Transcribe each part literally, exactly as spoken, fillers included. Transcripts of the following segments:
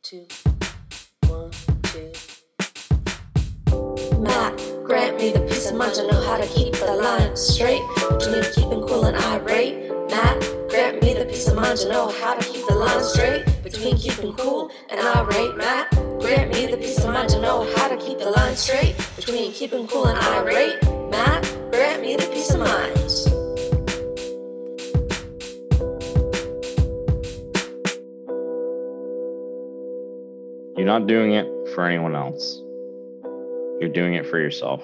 two, one, two. Matt, grant me the peace of mind to know how to keep the line straight between keeping cool and irate. Matt, grant me the peace of mind to know how to keep the line straight between keeping cool and irate. Matt, grant me the peace of mind to know how to keep the line straight between keeping cool and irate. Matt, grant me the peace of mind. You're not doing it for anyone else. You're doing it for yourself.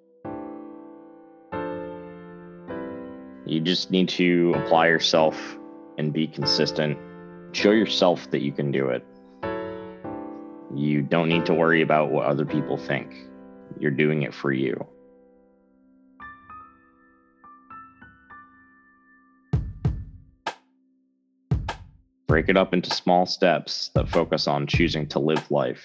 You just need to apply yourself and be consistent. Show yourself that you can do it. You don't need to worry about what other people think. You're doing it for you. Break it up into small steps that focus on choosing to live life.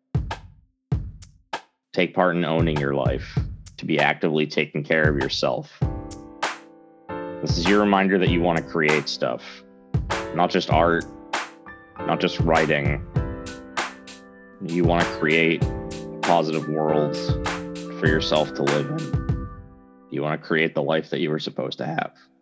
Take part in owning your life, to be actively taking care of yourself. This is your reminder that you want to create stuff, not just art, not just writing. You want to create positive worlds for yourself to live in. You want to create the life that you were supposed to have.